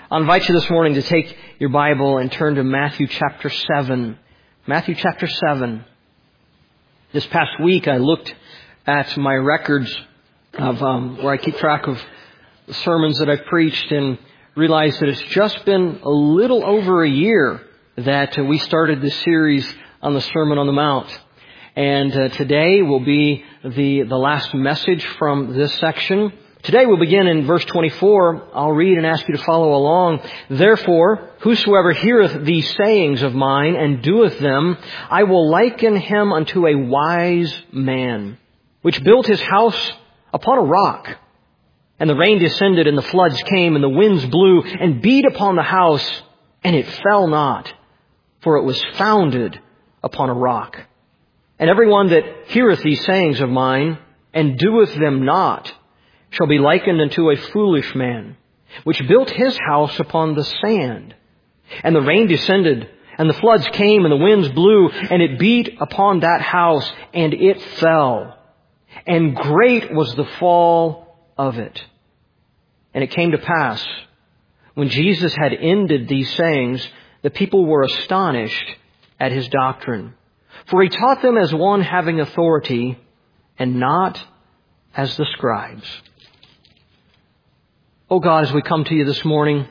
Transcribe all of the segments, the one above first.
I'll invite you this morning to take your Bible and turn to Matthew chapter 7. Matthew chapter 7. This past week I looked at my records of where I keep track of the sermons that I've preached and realized that it's just been a little over a year that we started this series on the Sermon on the Mount. And today will be the last message from this section. Today we'll begin in verse 24. I'll read and ask you to follow along. Therefore, whosoever heareth these sayings of mine and doeth them, I will liken him unto a wise man, which built his house upon a rock. And the rain descended, and the floods came, and the winds blew, and beat upon the house, and it fell not, for it was founded upon a rock. And every one that heareth these sayings of mine, and doeth them not, shall be likened unto a foolish man, which built his house upon the sand. And the rain descended, and the floods came, and the winds blew, and it beat upon that house, and it fell. And great was the fall of it. And it came to pass, when Jesus had ended these sayings, the people were astonished at his doctrine. For he taught them as one having authority, and not as the scribes. Oh God, as we come to you this morning,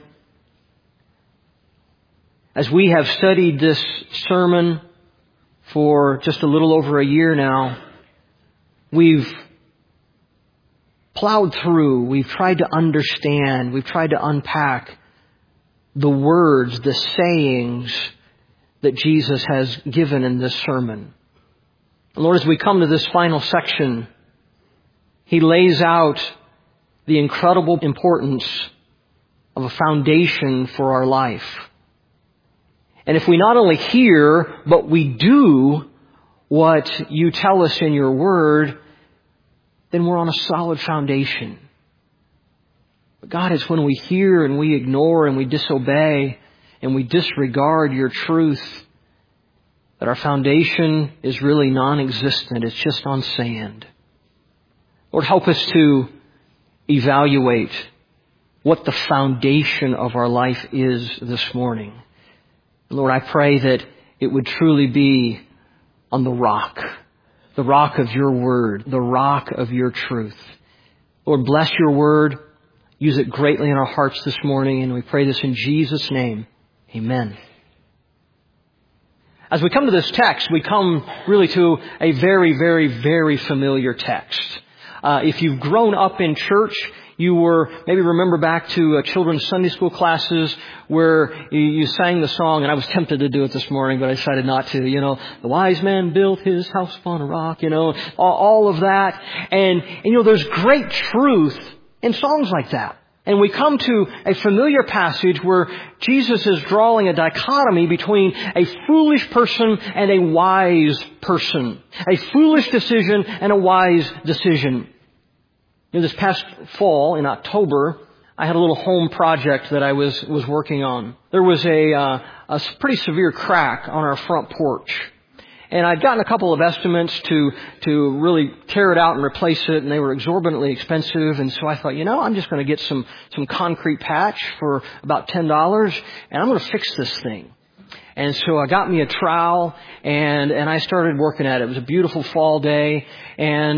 as we have studied this sermon for just a little over a year now, we've plowed through, we've tried to understand, we've tried to unpack the words, the sayings that Jesus has given in this sermon. Lord, as we come to this final section, He lays out the incredible importance of a foundation for our life. And if we not only hear, but we do what you tell us in your word, then we're on a solid foundation. But God, it's when we hear and we ignore and we disobey and we disregard your truth that our foundation is really non-existent. It's just on sand. Lord, help us to evaluate what the foundation of our life is this morning. Lord, I pray that it would truly be on the rock of your word, the rock of your truth. Lord, bless your word. Use it greatly in our hearts this morning, and we pray this in Jesus' name. Amen. As we come to this text, we come really to a very, very, very familiar text. If you've grown up in church, you were maybe remember back to children's Sunday school classes where you sang the song, and I was tempted to do it this morning, but I decided not to. You know, the wise man built his house upon a rock, you know, all of that. And you know, there's great truth in songs like that. And we come to a familiar passage where Jesus is drawing a dichotomy between a foolish person and a wise person. A foolish decision and a wise decision. You know, this past fall, in October, I had a little home project that I was working on. There was a pretty severe crack on our front porch. And I'd gotten a couple of estimates to really tear it out and replace it, and they were exorbitantly expensive. And so I thought, you know, I'm just going to get some concrete patch for about $10, and I'm going to fix this thing. And so I got me a trowel and I started working at it. It was a beautiful fall day, and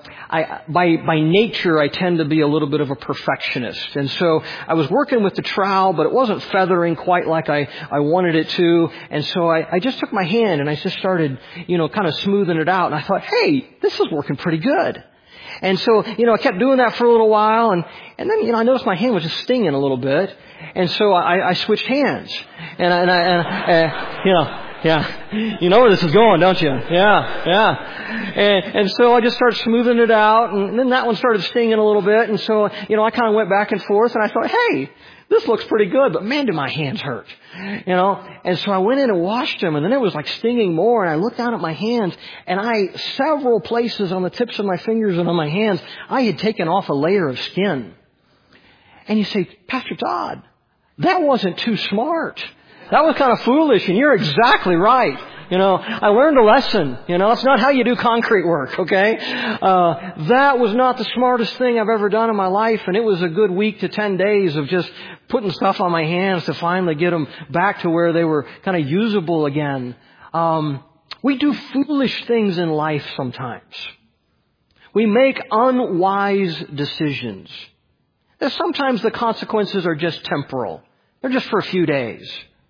by nature I tend to be a little bit of a perfectionist. And so I was working with the trowel, but it wasn't feathering quite like I wanted it to. And so I just took my hand and I just started, you know, kind of smoothing it out. And I thought, hey, this is working pretty good. And so, you know, I kept doing that for a little while, and then, you know, I noticed my hand was just stinging a little bit, and so I switched hands, and you know, yeah, you know where this is going, don't you? Yeah, and so I just started smoothing it out, and then that one started stinging a little bit, and so, you know, I kind of went back and forth, and I thought, hey, this looks pretty good, but man, do my hands hurt, you know? And so I went in and washed them, and then it was like stinging more, and I looked down at my hands, and several places on the tips of my fingers and on my hands, I had taken off a layer of skin. And you say, Pastor Todd, that wasn't too smart. That was kind of foolish, and you're exactly right. I learned a lesson. It's not how you do concrete work, okay? That was not the smartest thing I've ever done in my life, and it was a good week to 10 days of just putting stuff on my hands to finally get them back to where they were kind of usable again. We do foolish things in life sometimes. We make unwise decisions. And sometimes the consequences are just temporal. They're just for a few days.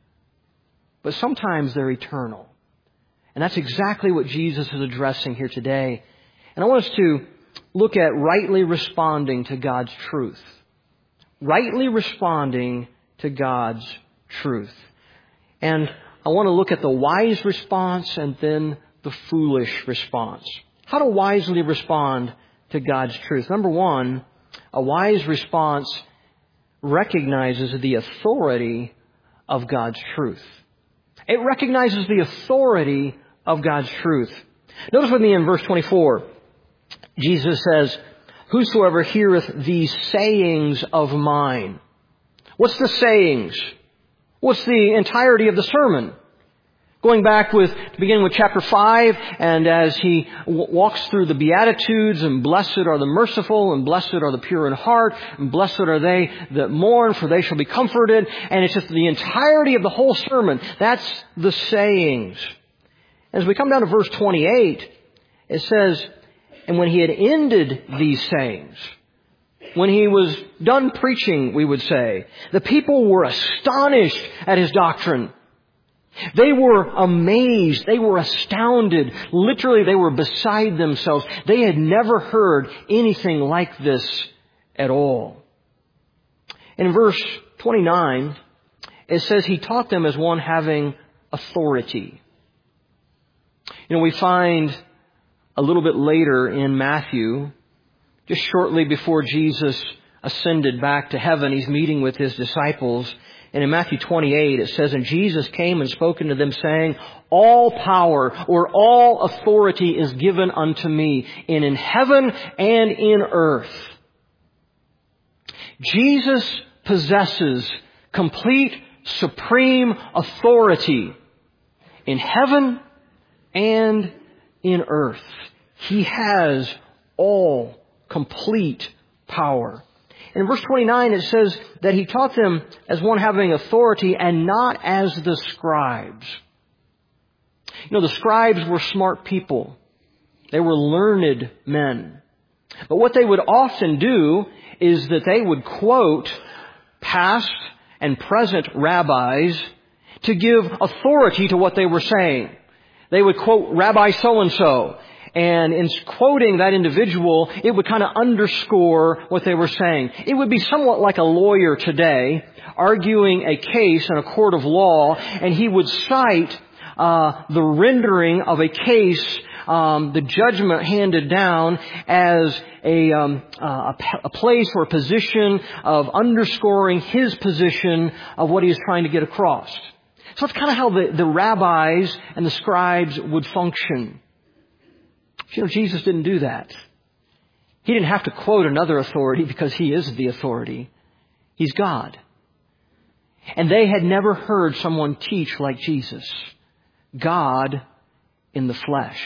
But sometimes they're eternal. And that's exactly what Jesus is addressing here today. And I want us to look at rightly responding to God's truth. Rightly responding to God's truth. And I want to look at the wise response and then the foolish response. How to wisely respond to God's truth. Number one, a wise response recognizes the authority of God's truth. It recognizes the authority of God's truth. Notice with me in verse 24, Jesus says, "Whosoever heareth these sayings of mine." What's the sayings? What's the entirety of the sermon? Going back beginning with chapter 5, and as he walks through the Beatitudes, and blessed are the merciful, and blessed are the pure in heart, and blessed are they that mourn, for they shall be comforted. And it's just the entirety of the whole sermon. That's the sayings. As we come down to verse 28, it says, "And when he had ended these sayings," when he was done preaching, we would say, "the people were astonished at his doctrine." They were amazed. They were astounded. Literally, they were beside themselves. They had never heard anything like this at all. In verse 29, it says he taught them as one having authority. We find a little bit later in Matthew, just shortly before Jesus ascended back to heaven, he's meeting with his disciples. And in Matthew 28, it says, "And Jesus came and spoke unto them, saying, All power," or all authority, "is given unto me, in heaven and in earth." Jesus possesses complete, supreme authority in heaven and in earth. He has all complete power. In verse 29, it says that he taught them as one having authority and not as the scribes. The scribes were smart people. They were learned men. But what they would often do is that they would quote past and present rabbis to give authority to what they were saying. They would quote Rabbi so-and-so. And in quoting that individual, it would kind of underscore what they were saying. It would be somewhat like a lawyer today arguing a case in a court of law, and he would cite the rendering of a case, the judgment handed down as a place or position of underscoring his position of what he is trying to get across. So it's kind of how the rabbis and the scribes would function. Jesus didn't do that. He didn't have to quote another authority because he is the authority. He's God. And they had never heard someone teach like Jesus. God in the flesh.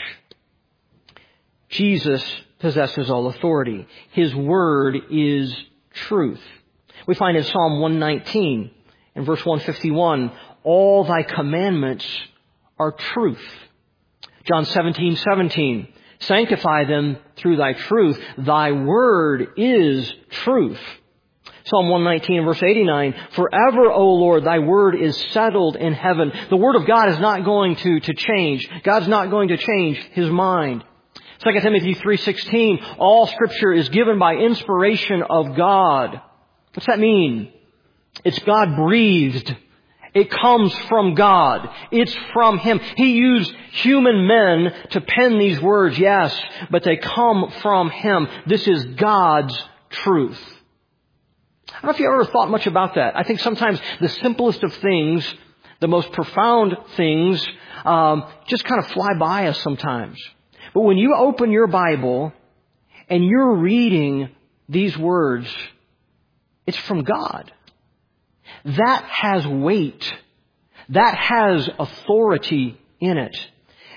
Jesus possesses all authority. His word is truth. We find in Psalm 119, in verse 151, "All thy commandments are truth." John 17:17, "Sanctify them through thy truth. Thy word is truth." Psalm 119 verse 89, "Forever, O Lord, thy word is settled in heaven." The word of God is not going to change. God's not going to change his mind. 2 Timothy 3:16, "All scripture is given by inspiration of God." What's that mean? It's God breathed. It comes from God. It's from him. He used human men to pen these words, yes, but they come from him. This is God's truth. I don't know if you ever thought much about that. I think sometimes the simplest of things, the most profound things, just kind of fly by us sometimes. But when you open your Bible and you're reading these words, it's from God. That has weight. That has authority in it.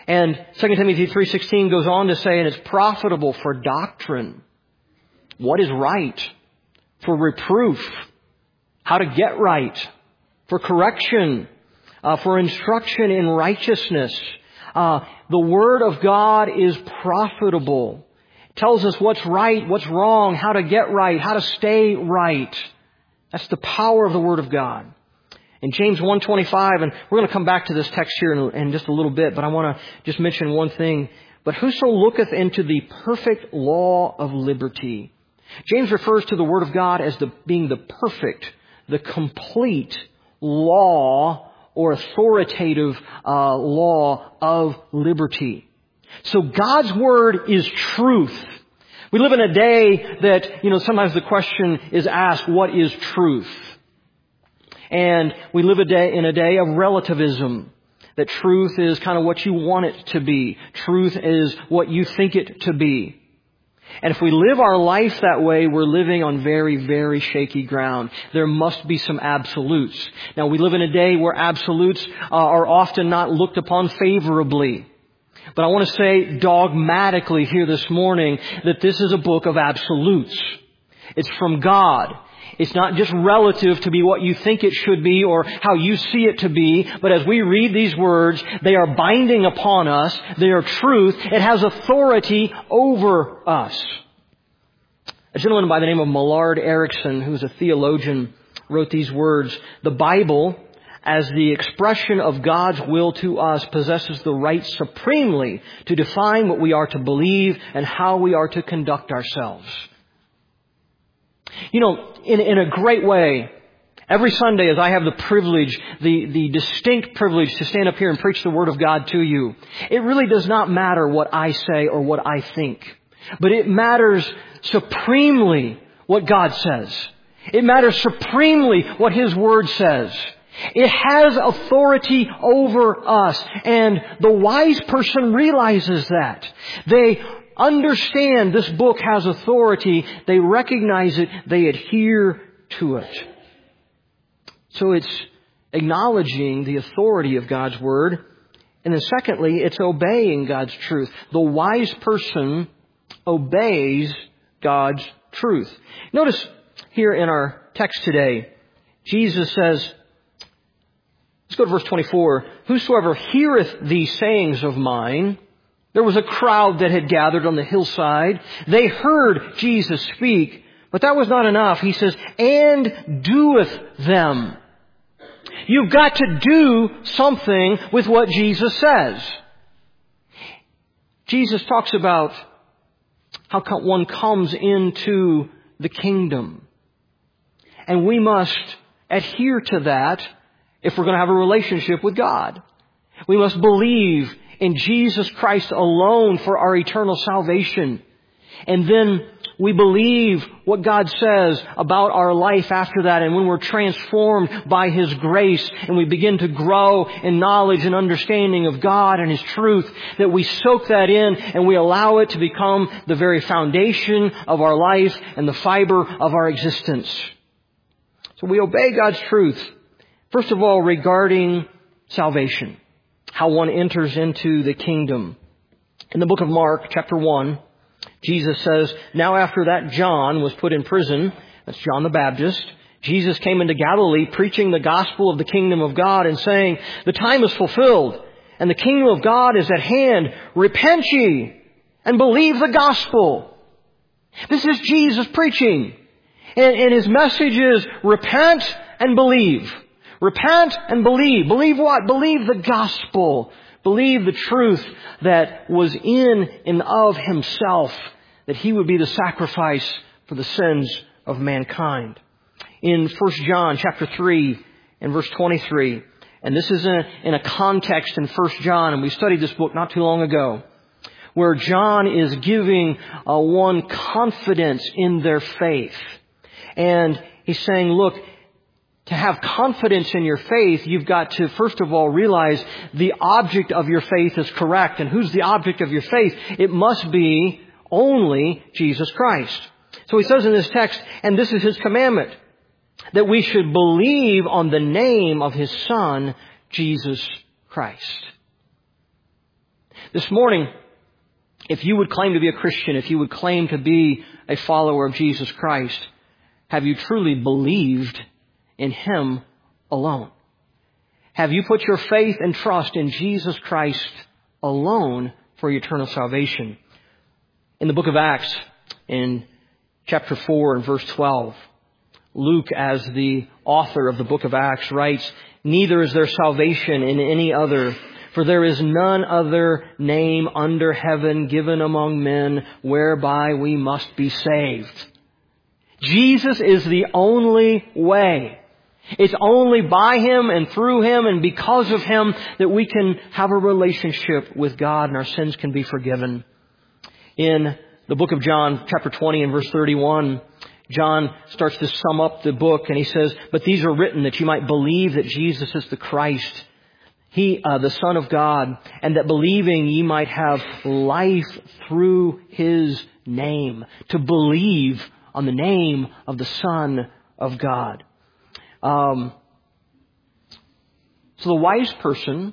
And 2 Timothy 3:16 goes on to say, and it's profitable for doctrine. What is right? For reproof. How to get right. For correction. For instruction in righteousness. The Word of God is profitable. It tells us what's right, what's wrong, how to get right, how to stay right. That's the power of the Word of God. In James 1:25, and we're going to come back to this text here in just a little bit, but I want to just mention one thing. But whoso looketh into the perfect law of liberty. James refers to the Word of God as being the perfect, the complete law or authoritative law of liberty. So God's Word is truth. We live in a day that, sometimes the question is asked, what is truth? And we live in a day of relativism. That truth is kind of what you want it to be. Truth is what you think it to be. And if we live our life that way, we're living on very, very shaky ground. There must be some absolutes. Now, we live in a day where absolutes are often not looked upon favorably. But I want to say dogmatically here this morning that this is a book of absolutes. It's from God. It's not just relative to be what you think it should be or how you see it to be, but as we read these words, they are binding upon us. They are truth. It has authority over us. A gentleman by the name of Millard Erickson, who's a theologian, wrote these words, "The Bible, as the expression of God's will to us, possesses the right supremely to define what we are to believe and how we are to conduct ourselves." In a great way, every Sunday as I have the privilege, the distinct privilege to stand up here and preach the Word of God to you, it really does not matter what I say or what I think. But it matters supremely what God says. It matters supremely what His Word says. It has authority over us. And the wise person realizes that. They understand this book has authority. They recognize it. They adhere to it. So it's acknowledging the authority of God's Word. And then secondly, it's obeying God's truth. The wise person obeys God's truth. Notice here in our text today, Jesus says, let's go to verse 24. "Whosoever heareth these sayings of mine," there was a crowd that had gathered on the hillside. They heard Jesus speak, but that was not enough. He says, "and doeth them." You've got to do something with what Jesus says. Jesus talks about how one comes into the kingdom. And we must adhere to that if we're going to have a relationship with God. We must believe in Jesus Christ alone for our eternal salvation. And then we believe what God says about our life after that. And when we're transformed by His grace and we begin to grow in knowledge and understanding of God and His truth, that we soak that in and we allow it to become the very foundation of our life and the fiber of our existence. So we obey God's truth. First of all, regarding salvation, how one enters into the kingdom. In the book of Mark, chapter 1, Jesus says, "Now after that John was put in prison," that's John the Baptist, "Jesus came into Galilee preaching the gospel of the kingdom of God and saying, 'The time is fulfilled and the kingdom of God is at hand. Repent ye and believe the gospel.'" This is Jesus preaching. And His message is repent and believe. Repent and believe. Believe what? Believe the gospel. Believe the truth that was in and of Himself, that He would be the sacrifice for the sins of mankind. In 1 John chapter 3 and verse 23, and this is in a context in 1 John, and we studied this book not too long ago, where John is giving one confidence in their faith. And he's saying, look, to have confidence in your faith, you've got to, first of all, realize the object of your faith is correct. And who's the object of your faith? It must be only Jesus Christ. So he says in this text, and this is His commandment, that we should believe on the name of His Son, Jesus Christ. This morning, if you would claim to be a Christian, if you would claim to be a follower of Jesus Christ, have you truly believed in Him alone? Have you put your faith and trust in Jesus Christ alone for eternal salvation? In the book of Acts, in chapter 4 and verse 12, Luke, as the author of the book of Acts, writes, "Neither is there salvation in any other, for there is none other name under heaven given among men whereby we must be saved." Jesus is the only way. It's only by Him and through Him and because of Him that we can have a relationship with God and our sins can be forgiven. In the book of John, chapter 20 and verse 31, John starts to sum up the book and he says, "But these are written that you might believe that Jesus is the Christ, He, the Son of God, and that believing ye might have life through His name." To believe on the name of the Son of God. So the wise person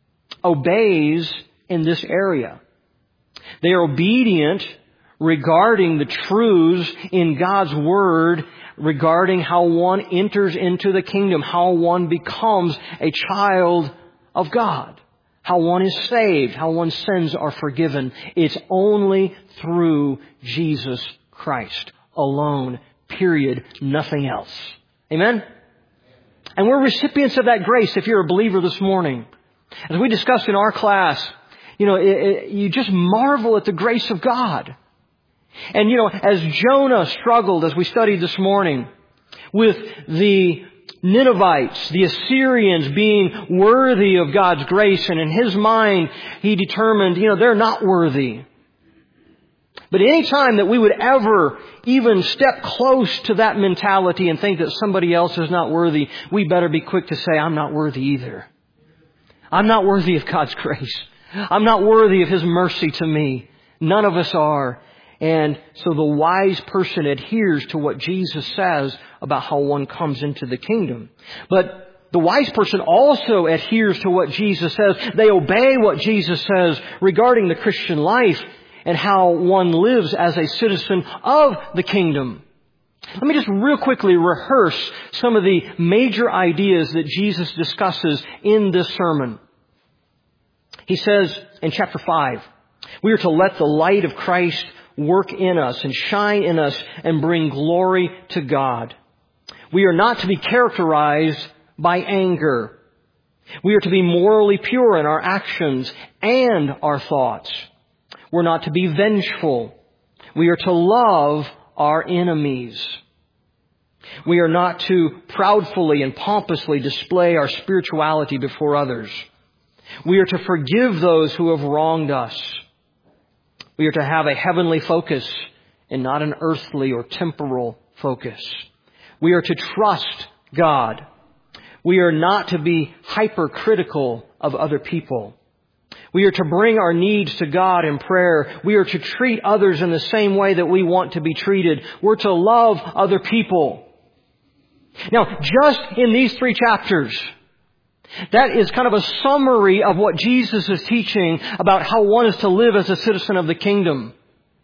obeys in this area. They are obedient regarding the truths in God's Word regarding how one enters into the kingdom, how one becomes a child of God, how one is saved, how one's sins are forgiven. It's only through Jesus Christ alone, period, nothing else. Amen? And we're recipients of that grace if you're a believer this morning. As we discussed in our class, you just marvel at the grace of God. And as Jonah struggled, as we studied this morning, with the Ninevites, the Assyrians being worthy of God's grace, and in his mind, he determined, they're not worthy. But any time that we would ever even step close to that mentality and think that somebody else is not worthy, we better be quick to say, I'm not worthy either. I'm not worthy of God's grace. I'm not worthy of His mercy to me. None of us are. And so the wise person adheres to what Jesus says about how one comes into the kingdom. But the wise person also adheres to what Jesus says. They obey what Jesus says regarding the Christian life and how one lives as a citizen of the kingdom. Let me just real quickly rehearse some of the major ideas that Jesus discusses in this sermon. He says in chapter 5, we are to let the light of Christ work in us and shine in us and bring glory to God. We are not to be characterized by anger. We are to be morally pure in our actions and our thoughts. We're not to be vengeful. We are to love our enemies. We are not to proudly and pompously display our spirituality before others. We are to forgive those who have wronged us. We are to have a heavenly focus and not an earthly or temporal focus. We are to trust God. We are not to be hypercritical of other people. We are to bring our needs to God in prayer. We are to treat others in the same way that we want to be treated. We're to love other people. Now, just in these 3 chapters, that is kind of a summary of what Jesus is teaching about how one is to live as a citizen of the kingdom.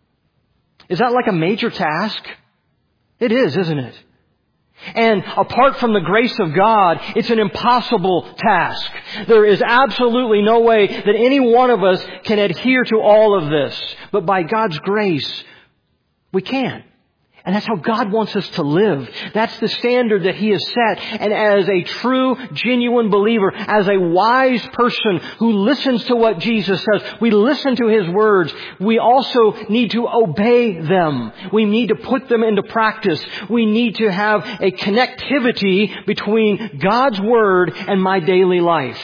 Is that like a major task? It is, isn't it? And apart from the grace of God, it's an impossible task. There is absolutely no way that any one of us can adhere to all of this. But by God's grace, we can. And that's how God wants us to live. That's the standard that He has set. And as a true, genuine believer, as a wise person who listens to what Jesus says, we listen to His words. We also need to obey them. We need to put them into practice. We need to have a connectivity between God's Word and my daily life.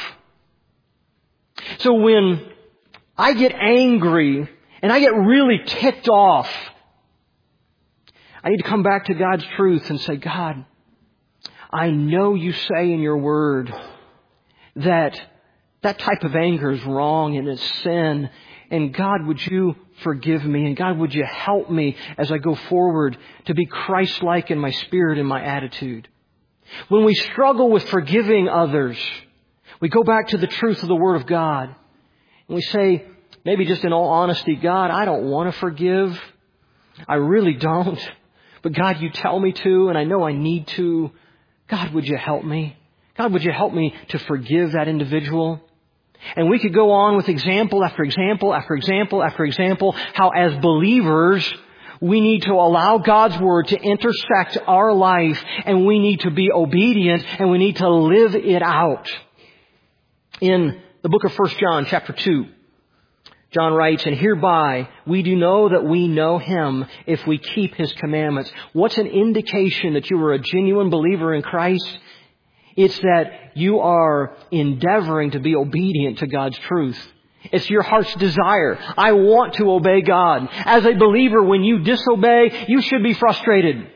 So when I get angry and I get really ticked off, I need to come back to God's truth and say, God, I know you say in your word that type of anger is wrong and it's sin. And God, would you forgive me? And God, would you help me as I go forward to be Christ-like in my spirit and my attitude? When we struggle with forgiving others, we go back to the truth of the Word of God. And we say, maybe just in all honesty, God, I don't want to forgive. I really don't. But God, you tell me to, and I know I need to. God, would you help me? God, would you help me to forgive that individual? And we could go on with example after example after example after example, how as believers, we need to allow God's Word to intersect our life, and we need to be obedient, and we need to live it out. In the book of 1 John, chapter 2, John writes, "And hereby we do know that we know Him if we keep His commandments." What's an indication that you are a genuine believer in Christ? It's that you are endeavoring to be obedient to God's truth. It's your heart's desire. I want to obey God. As a believer, when you disobey, you should be frustrated.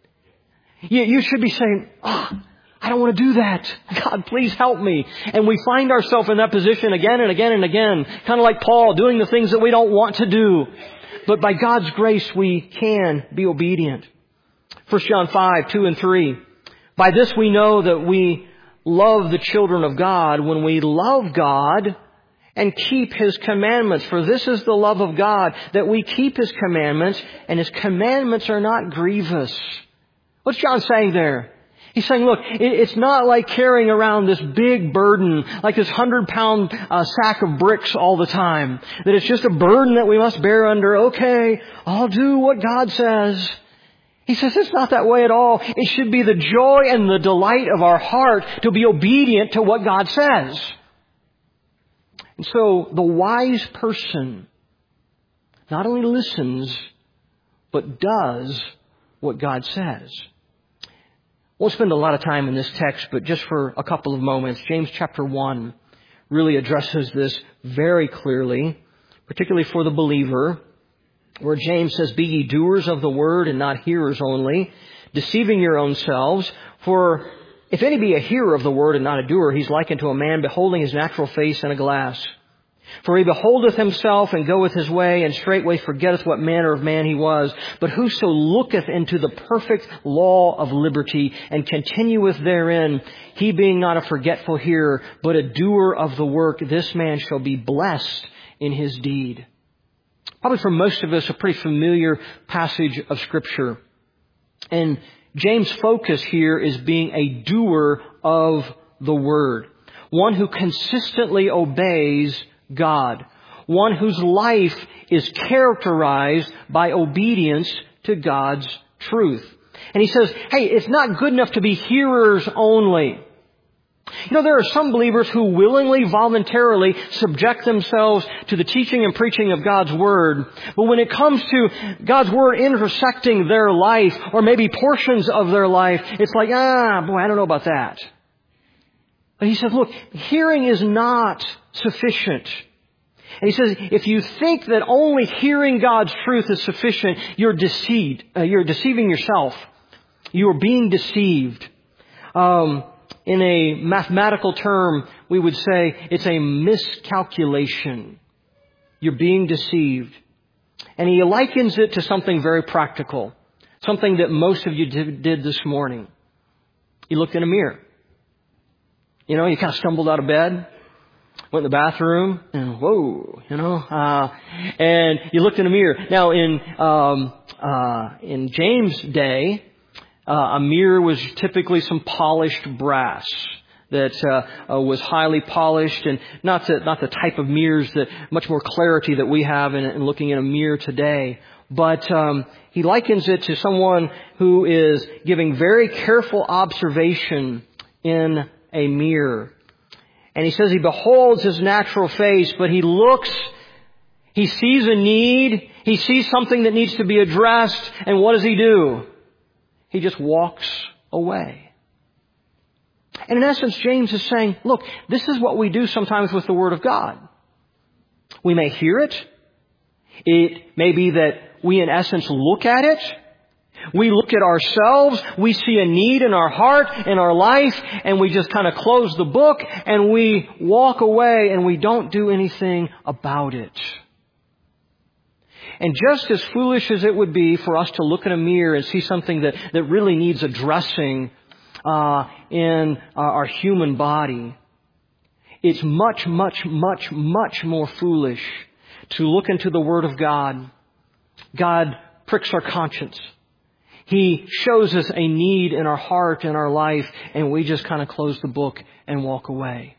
You should be saying, I don't want to do that. God, please help me. And we find ourselves in that position again and again and again, kind of like Paul, doing the things that we don't want to do. But by God's grace, we can be obedient. 1 John 5, 2 and 3. "By this we know that we love the children of God when we love God and keep His commandments. For this is the love of God, that we keep His commandments, and His commandments are not grievous." What's John saying there? He's saying, look, it's not like carrying around this big burden, like this 100-pound sack of bricks all the time. That it's just a burden that we must bear under. Okay, I'll do what God says. He says it's not that way at all. It should be the joy and the delight of our heart to be obedient to what God says. And so the wise person not only listens, but does what God says. We'll spend a lot of time in this text, but just for a couple of moments, James chapter 1 really addresses this very clearly, particularly for the believer, where James says, "Be ye doers of the word and not hearers only, deceiving your own selves. For if any be a hearer of the word and not a doer, he's likened to a man beholding his natural face in a glass. For he beholdeth himself and goeth his way, and straightway forgetteth what manner of man he was. But whoso looketh into the perfect law of liberty, and continueth therein, he being not a forgetful hearer, but a doer of the work, this man shall be blessed in his deed." Probably for most of us, a pretty familiar passage of Scripture. And James' focus here is being a doer of the Word. One who consistently obeys God. One whose life is characterized by obedience to God's truth. And he says, hey, it's not good enough to be hearers only. You know, there are some believers who willingly, voluntarily subject themselves to the teaching and preaching of God's Word. But when it comes to God's Word intersecting their life, or maybe portions of their life, it's like, I don't know about that. But he says, look, hearing is not sufficient. And he says, if you think that only hearing God's truth is sufficient, you're deceived. You're deceiving yourself. You are being deceived. In a mathematical term, we would say it's a miscalculation. You're being deceived. And he likens it to something very practical. Something that most of you did this morning. You looked in a mirror. You know, you kind of stumbled out of bed, went in the bathroom, and whoa, and you looked in a mirror. Now, in James' day, a mirror was typically some polished brass that was highly polished, and not the type of mirrors that much more clarity that we have in looking in a mirror today. But he likens it to someone who is giving very careful observation in a mirror. And he says he beholds his natural face, but he looks, he sees a need, he sees something that needs to be addressed, and what does he do? He just walks away. And in essence, James is saying, look, this is what we do sometimes with the Word of God. We may hear it. It may be that we in essence look at it. We look at ourselves, we see a need in our heart, in our life, and we just kind of close the book and we walk away and we don't do anything about it. And just as foolish as it would be for us to look in a mirror and see something that really needs addressing in our human body, it's much, much, much, much more foolish to look into the Word of God, God pricks our conscience. He shows us a need in our heart, in our life, and we just kind of close the book and walk away.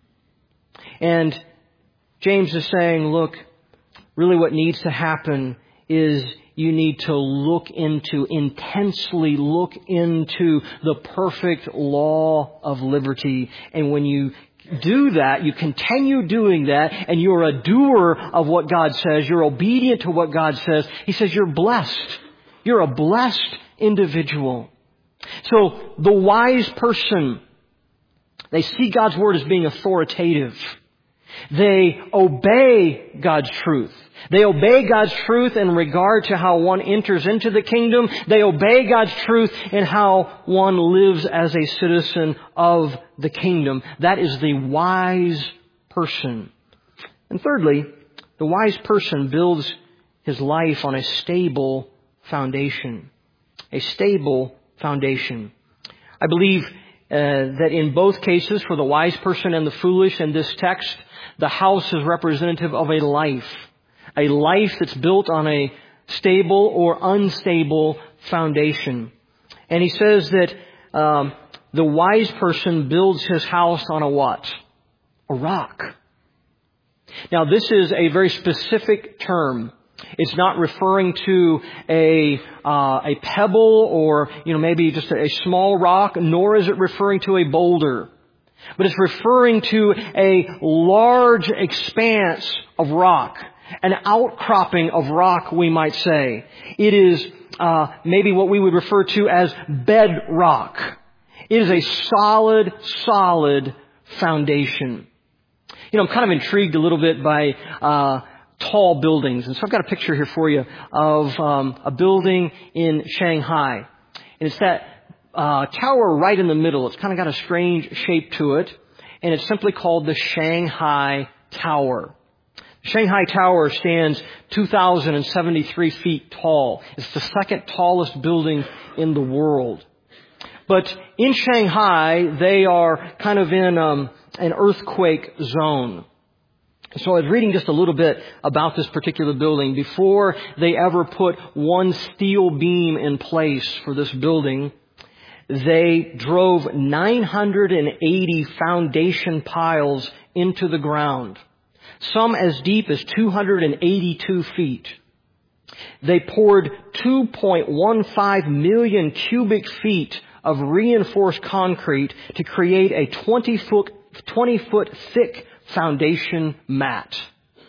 And James is saying, look, really what needs to happen is you need to intensely look into the perfect law of liberty. And when you do that, you continue doing that, and you're a doer of what God says, you're obedient to what God says, He says you're blessed. You're a blessed individual. So the wise person, they see God's Word as being authoritative. They obey God's truth. They obey God's truth in regard to how one enters into the kingdom. They obey God's truth in how one lives as a citizen of the kingdom. That is the wise person. And thirdly, the wise person builds his life on a stable foundation. A stable foundation. I believe that in both cases, for the wise person and the foolish in this text, the house is representative of a life that's built on a stable or unstable foundation. And he says that the wise person builds his house on a what? A rock. Now, this is a very specific term. It's not referring to a pebble or, maybe just a small rock, nor is it referring to a boulder. But it's referring to a large expanse of rock, an outcropping of rock, we might say. It is maybe what we would refer to as bedrock. It is a solid foundation. I'm kind of intrigued a little bit by tall buildings. And so I've got a picture here for you of a building in Shanghai. And it's that tower right in the middle. It's kind of got a strange shape to it. And it's simply called the Shanghai Tower. The Shanghai Tower stands 2,073 feet tall. It's the second tallest building in the world. But in Shanghai, they are kind of in an earthquake zone. So I was reading just a little bit about this particular building. Before they ever put one steel beam in place for this building, they drove 980 foundation piles into the ground, some as deep as 282 feet. They poured 2.15 million cubic feet of reinforced concrete to create a 20-foot thick foundation mat.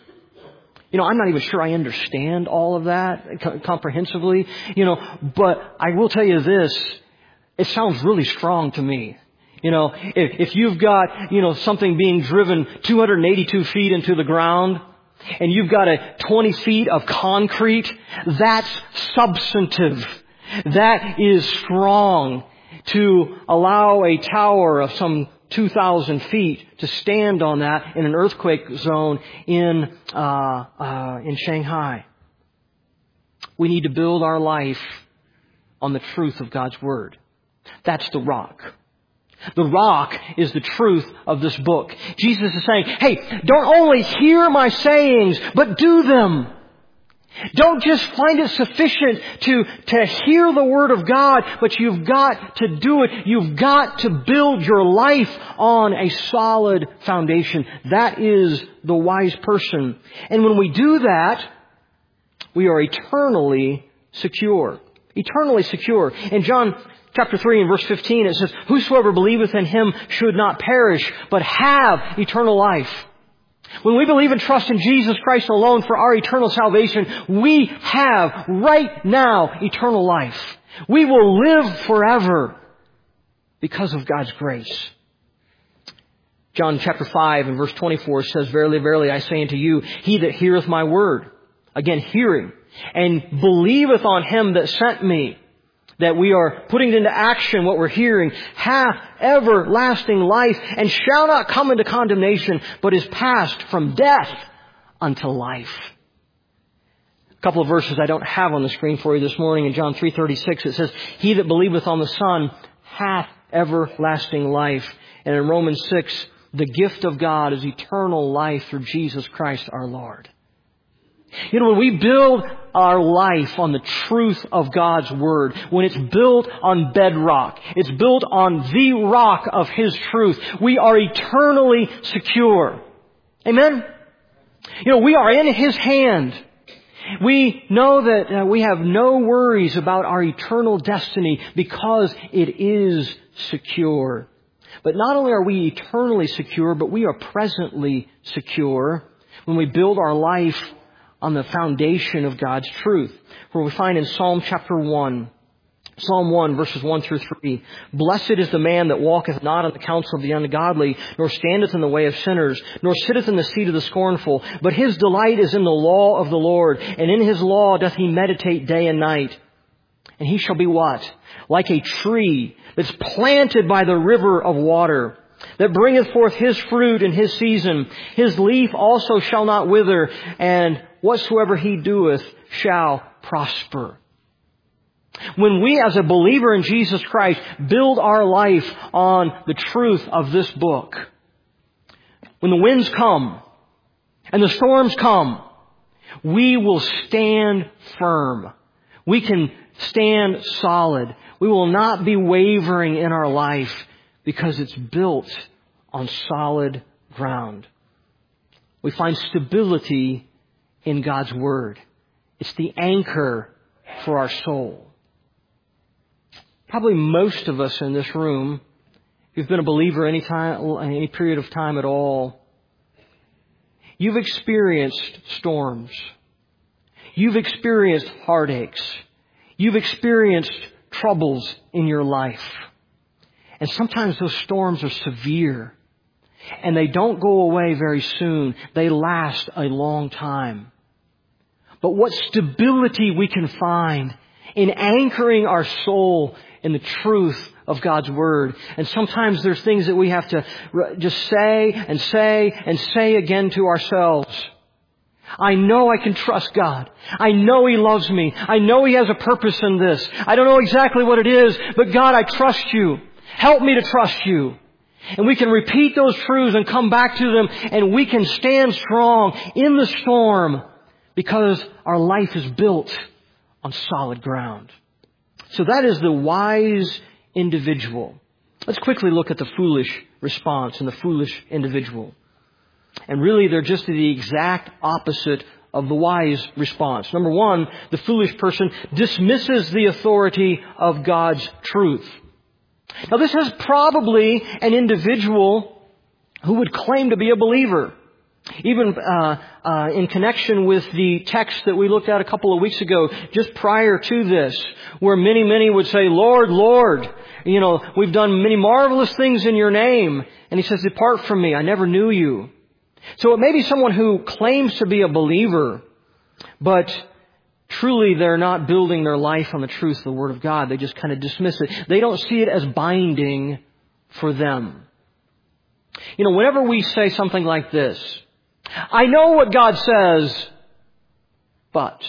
I'm not even sure I understand all of that comprehensively, but I will tell you this, it sounds really strong to me. If you've got, something being driven 282 feet into the ground, and you've got 20 feet of concrete, that's substantive. That is strong to allow a tower of some 2,000 feet to stand on that in an earthquake zone in Shanghai. We need to build our life on the truth of God's Word. That's the rock. The rock is the truth of this book. Jesus is saying, hey, don't only hear my sayings, but do them. Don't just find it sufficient to hear the Word of God, but you've got to do it. You've got to build your life on a solid foundation. That is the wise person. And when we do that, we are eternally secure. Eternally secure. In John chapter 3 and verse 15, it says, whosoever believeth in Him should not perish, but have eternal life. When we believe and trust in Jesus Christ alone for our eternal salvation, we have right now eternal life. We will live forever because of God's grace. John chapter 5 and verse 24 says, verily, verily, I say unto you, he that heareth my word, again, hearing, and believeth on Him that sent me, that we are putting into action what we're hearing, hath everlasting life, and shall not come into condemnation, but is passed from death unto life. A couple of verses I don't have on the screen for you this morning. In John 3:36 it says, he that believeth on the Son hath everlasting life. And in Romans 6, the gift of God is eternal life through Jesus Christ our Lord. You know, when we build our life on the truth of God's Word, when it's built on bedrock, it's built on the rock of His truth, we are eternally secure. Amen? You know, we are in His hand. We know that we have no worries about our eternal destiny because it is secure. But not only are we eternally secure, but we are presently secure when we build our life on the foundation of God's truth. Where we find in Psalm chapter 1, Psalm 1, verses 1 through 3, "Blessed is the man that walketh not in the counsel of the ungodly, nor standeth in the way of sinners, nor sitteth in the seat of the scornful. But his delight is in the law of the Lord, and in his law doth he meditate day and night. And he shall be what? Like a tree that's planted by the river of water, that bringeth forth his fruit in his season. His leaf also shall not wither, and whatsoever he doeth shall prosper." When we as a believer in Jesus Christ build our life on the truth of this book, when the winds come and the storms come, we will stand firm. We can stand solid. We will not be wavering in our life because it's built on solid ground. We find stability in God's Word. It's the anchor for our soul. Probably most of us in this room, if you've been a believer any period of time at all, you've experienced storms. You've experienced heartaches. You've experienced troubles in your life. And sometimes those storms are severe. And they don't go away very soon. They last a long time. But what stability we can find in anchoring our soul in the truth of God's Word. And sometimes there's things that we have to just say and say and say again to ourselves. I know I can trust God. I know He loves me. I know He has a purpose in this. I don't know exactly what it is, but God, I trust You. Help me to trust You. And we can repeat those truths and come back to them, and we can stand strong in the storm because our life is built on solid ground. So that is the wise individual. Let's quickly look at the foolish response and the foolish individual. And really, they're just the exact opposite of the wise response. Number one, the foolish person dismisses the authority of God's truth. Now, this is probably an individual who would claim to be a believer. Even in connection with the text that we looked at a couple of weeks ago, just prior to this, where many would say, "Lord, Lord, you know, we've done many marvelous things in Your name." And He says, "Depart from me, I never knew you." So it may be someone who claims to be a believer, but truly they're not building their life on the truth of the Word of God. They just kind of dismiss it. They don't see it as binding for them. You know, whenever we say something like this, "I know what God says, but,"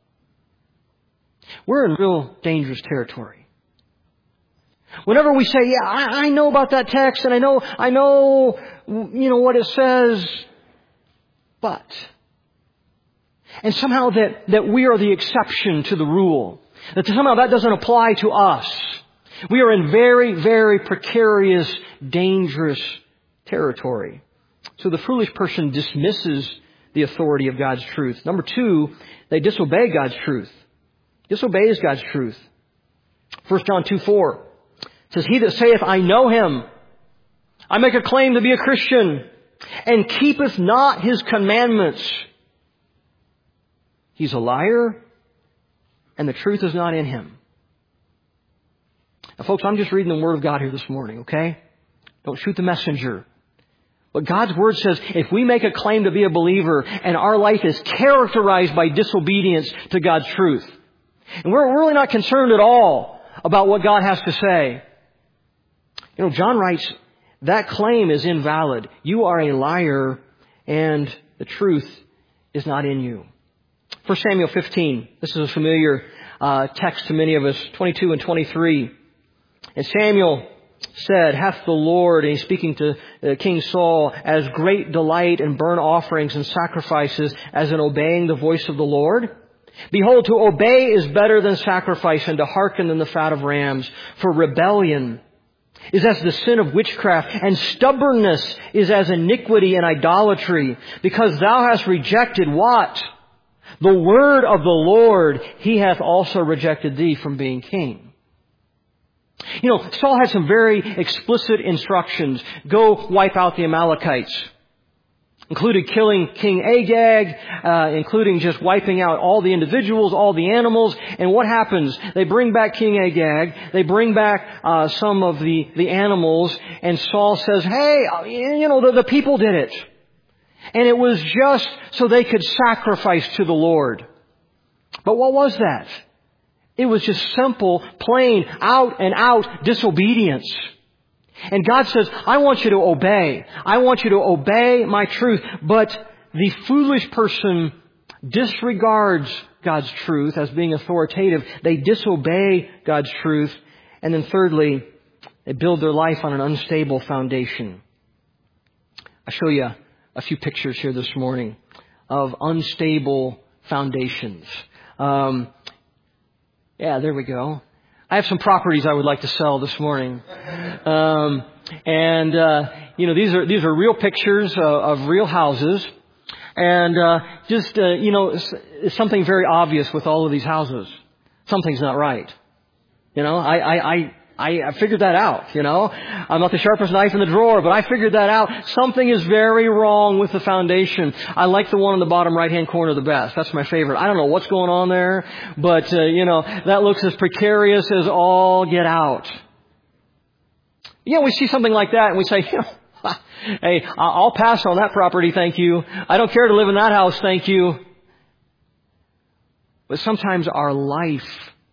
we're in real dangerous territory. Whenever we say, "Yeah, I know about that text, and I know, you know, what it says, but," and somehow that we are the exception to the rule, that somehow that doesn't apply to us, we are in very, very precarious, dangerous territory. So the foolish person dismisses the authority of God's truth. Number two, they disobey God's truth. Disobeys God's truth. 1 John 2:4 says, "He that saith, I know Him, I make a claim to be a Christian, and keepeth not His commandments, he's a liar, and the truth is not in him." Now, folks, I'm just reading the Word of God here this morning, okay? Don't shoot the messenger. But God's Word says if we make a claim to be a believer and our life is characterized by disobedience to God's truth, and we're really not concerned at all about what God has to say. You know, John writes, that claim is invalid. You are a liar and the truth is not in you. 1 Samuel 15. This is a familiar text to many of us. 22 and 23. And Samuel said, hath the Lord, and he's speaking to King Saul, as great delight in burnt offerings and sacrifices as in obeying the voice of the Lord? Behold, to obey is better than sacrifice, and to hearken than the fat of rams. For rebellion is as the sin of witchcraft, and stubbornness is as iniquity and idolatry. Because thou hast rejected what? The word of the Lord, he hath also rejected thee from being king. You know, Saul had some very explicit instructions. Go wipe out the Amalekites. Included killing King Agag, including just wiping out all the individuals, all the animals. And what happens? They bring back King Agag. They bring back some of the animals. And Saul says, hey, you know, the people did it. And it was just so they could sacrifice to the Lord. But what was that? It was just simple, plain, out and out disobedience. And God says, I want you to obey. I want you to obey my truth. But the foolish person disregards God's truth as being authoritative. They disobey God's truth. And then thirdly, they build their life on an unstable foundation. I'll show you a few pictures here this morning of unstable foundations. Yeah, there we go. I have some properties I would like to sell this morning. You know, these are real pictures of real houses. And you know, it's something very obvious with all of these houses. Something's not right. You know, I figured that out, you know. I'm not the sharpest knife in the drawer, but I figured that out. Something is very wrong with the foundation. I like the one in the bottom right-hand corner the best. That's my favorite. I don't know what's going on there, but, you know, that looks as precarious as all get out. You know, we see something like that and we say, you know, hey, I'll pass on that property, thank you. I don't care to live in that house, thank you. But sometimes our life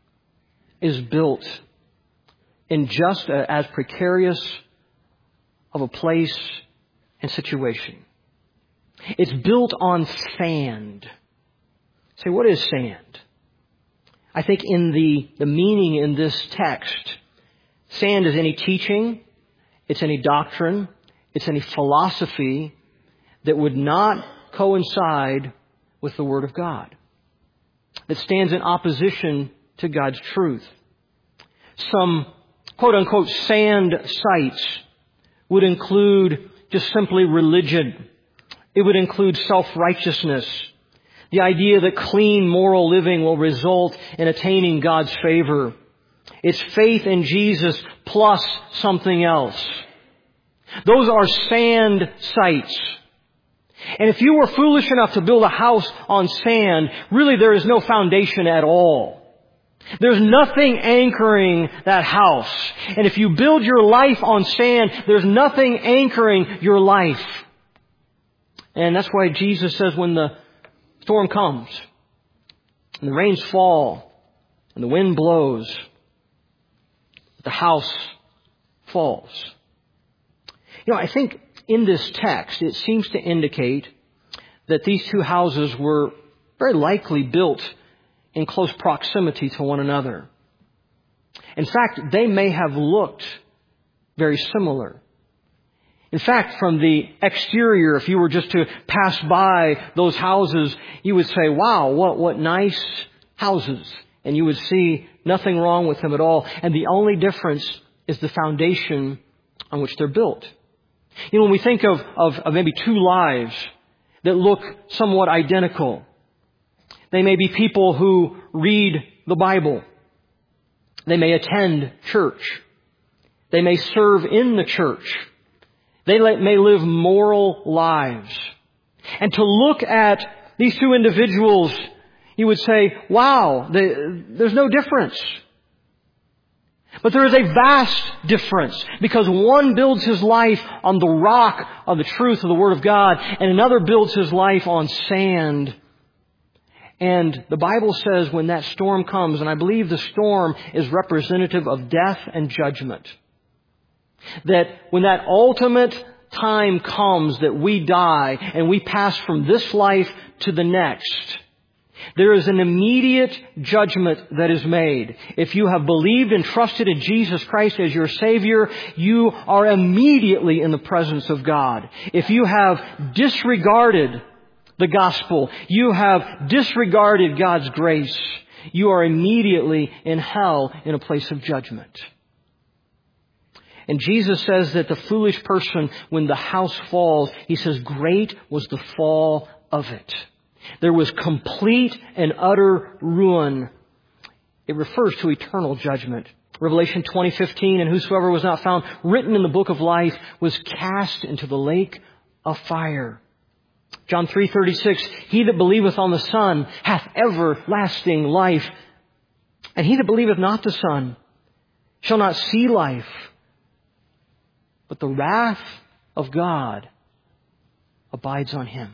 is built in just as precarious of a place and situation. It's built on sand. Say, what is sand? I think in the meaning in this text, sand is any teaching, it's any doctrine, it's any philosophy that would not coincide with the Word of God, that stands in opposition to God's truth. Some quote-unquote sand sites would include just simply religion. It would include self-righteousness. The idea that clean moral living will result in attaining God's favor. It's faith in Jesus plus something else. Those are sand sites. And if you were foolish enough to build a house on sand, really there is no foundation at all. There's nothing anchoring that house. And if you build your life on sand, there's nothing anchoring your life. And that's why Jesus says when the storm comes, and the rains fall, and the wind blows, the house falls. You know, I think in this text, it seems to indicate that these two houses were very likely built in close proximity to one another. In fact, they may have looked very similar. In fact, from the exterior, if you were just to pass by those houses, you would say, wow, what nice houses. And you would see nothing wrong with them at all. And the only difference is the foundation on which they're built. You know, when we think of maybe two lives that look somewhat identical, they may be people who read the Bible. They may attend church. They may serve in the church. They may live moral lives. And to look at these two individuals, you would say, wow, there's no difference. But there is a vast difference, because one builds his life on the rock of the truth of the Word of God, and another builds his life on sand. And the Bible says when that storm comes, and I believe the storm is representative of death and judgment, that when that ultimate time comes that we die and we pass from this life to the next, There is an immediate judgment that is made. If you have believed and trusted in Jesus Christ as your Savior, you are immediately in the presence of God. If you have disregarded the gospel, you have disregarded God's grace, you are immediately in hell in a place of judgment. And Jesus says that the foolish person, when the house falls, He says, great was the fall of it. There was complete and utter ruin. It refers to eternal judgment. Revelation 20:15, and whosoever was not found written in the book of life was cast into the lake of fire. John 3:36, he that believeth on the Son hath everlasting life, and he that believeth not the Son shall not see life, but the wrath of God abides on him.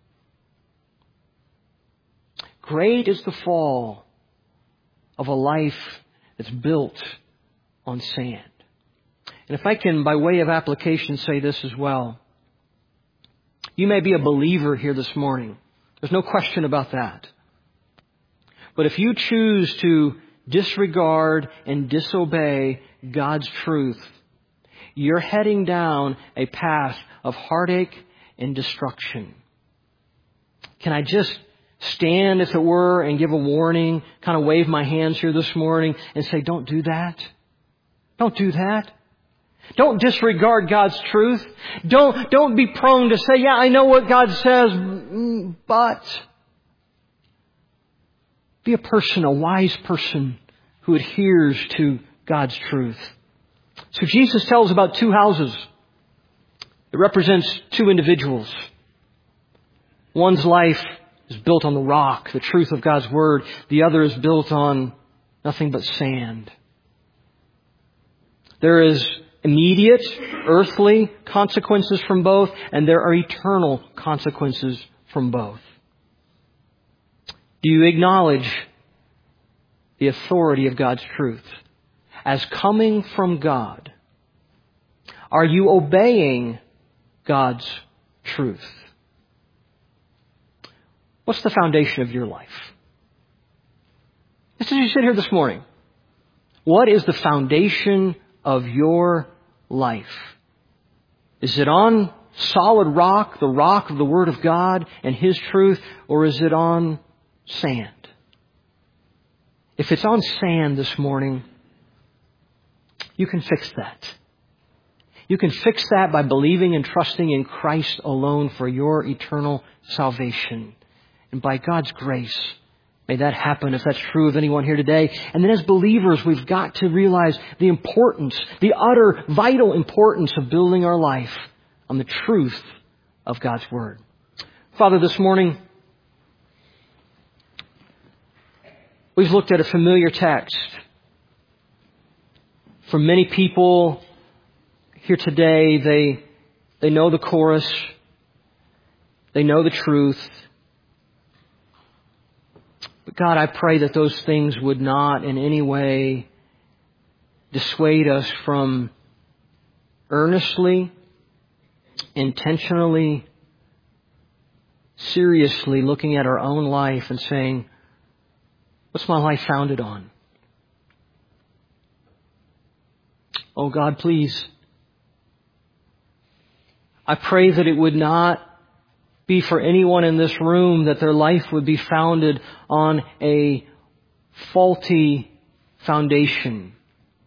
Great is the fall of a life that's built on sand. And if I can, by way of application, say this as well. You may be a believer here this morning. There's no question about that. But if you choose to disregard and disobey God's truth, you're heading down a path of heartache and destruction. Can I just stand, as it were, and give a warning, kind of wave my hands here this morning and say, don't do that. Don't do that. Don't disregard God's truth. Don't be prone to say, yeah, I know what God says, but be a person, a wise person who adheres to God's truth. So Jesus tells about two houses. It represents two individuals. One's life is built on the rock, the truth of God's Word. The other is built on nothing but sand. There is immediate, earthly consequences from both, and there are eternal consequences from both. Do you acknowledge the authority of God's truth as coming from God? Are you obeying God's truth? What's the foundation of your life? Just as you sit here this morning, what is the foundation of your life? Is it on solid rock, the rock of the Word of God and His truth, or is it on sand? If it's on sand this morning, you can fix that. You can fix that by believing and trusting in Christ alone for your eternal salvation. And by God's grace, may that happen if that's true of anyone here today. And then as believers, we've got to realize the importance, the utter vital importance of building our life on the truth of God's Word. Father, this morning, we've looked at a familiar text. For many people here today, they know the chorus. They know the truth. But God, I pray that those things would not in any way dissuade us from earnestly, intentionally, seriously looking at our own life and saying, what's my life founded on? Oh God, please. I pray that it would not be for anyone in this room that their life would be founded on a faulty foundation,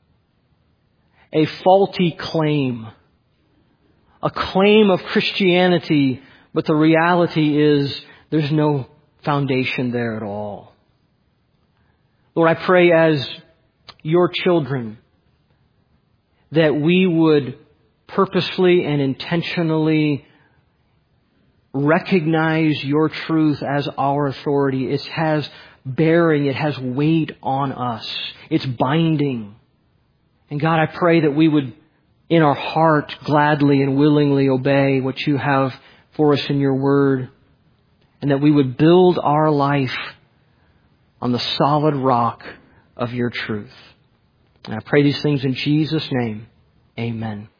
a faulty claim, a claim of Christianity, but the reality is there's no foundation there at all. Lord, I pray as your children that we would purposefully and intentionally recognize your truth as our authority. It has bearing. It has weight on us. It's binding. And God, I pray that we would, in our heart, gladly and willingly obey what you have for us in your word. And that we would build our life on the solid rock of your truth. And I pray these things in Jesus' name. Amen.